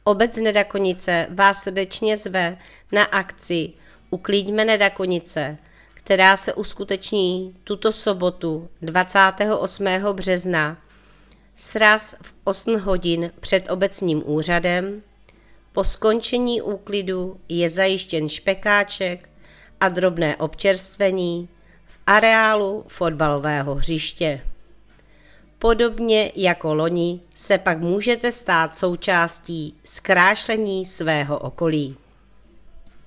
Obec Nedakonice vás srdečně zve na akci Uklíďme Nedakonice, která se uskuteční tuto sobotu 28. března. Sraz v 8 hodin před obecním úřadem. Po skončení úklidu je zajištěn špekáček a drobné občerstvení v areálu fotbalového hřiště. Podobně jako loni se pak můžete stát součástí zkrášlení svého okolí.